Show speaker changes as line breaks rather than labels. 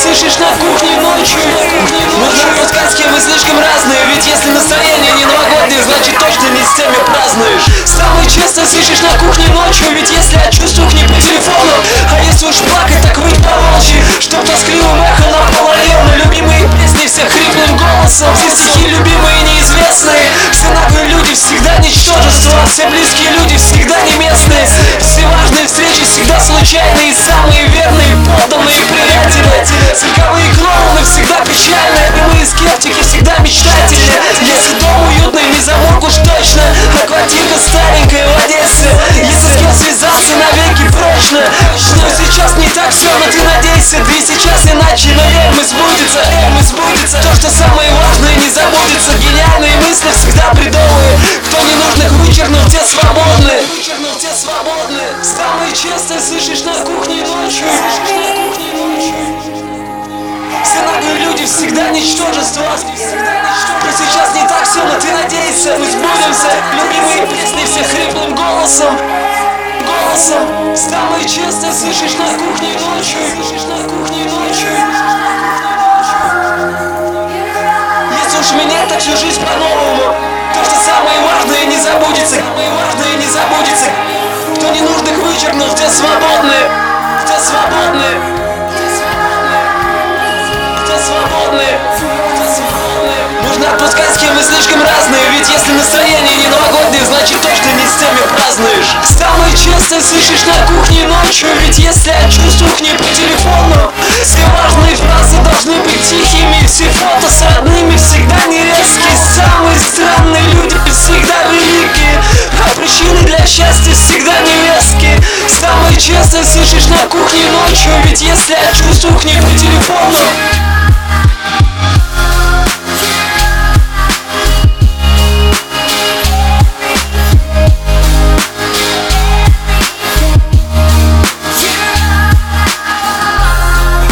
слышишь на кухне ночью. Нужно пускать, с кем мы слишком разные. Ведь если настроение не новогоднее, значит точно не с теми празднуешь. Самое часто слышишь на кухне ночью. Ведь если от чувствах не по телефону, а если уж плакать, так выть по волчьи. Чтоб тоскливым эхо на полрайона. Любимые песни всех хриплым голосом. Все стихи любимые неизвестные. Все наглые люди всегда ничтожество. Все близкие люди всегда не местные. Все важные встречи всегда случайные. Самые верные, подданные приятели. Цирковые клоуны всегда печальные. Прямые скептики всегда мечтательные. Если дом уютный, не замок уж точно, а квартирка старенькая в Одессе. Если с кем связался навеки прочно. Но сейчас не так все, но ты надейся. Ты сейчас иначе, но мы сбудется. То, что самое важное, не забудется. Гениальные мысли всегда бредовые. Кто ненужных вычеркнул, те свободны. Самое часто слышишь на кухне ночью. Все наглые люди всегда ничтожество. Но сейчас не так все, но ты надейся. Мы сбудемся. Любимые песни все хриплым голосом. Самое часто слышишь на кухне ночью. Если уж менять, так всю жизнь по-новому. То, что самое важное, не забудется. Кто ненужных вычеркнул, те свободны. Нужно отпускать, с кем мы слишком разные. Ведь если настроение не новогоднее, значит точно не с теми празднуешь. Самое часто слышишь на кухне ночью. Ведь если от чувствах не по телефону, все важные фразы должны быть тихими. Все фото с родными всегда не резкие. Самые странные люди всегда великие, а причины для счастья всегда невестки. Самое часто слышишь на кухне ночью. Ведь если от чувствах не по телефону,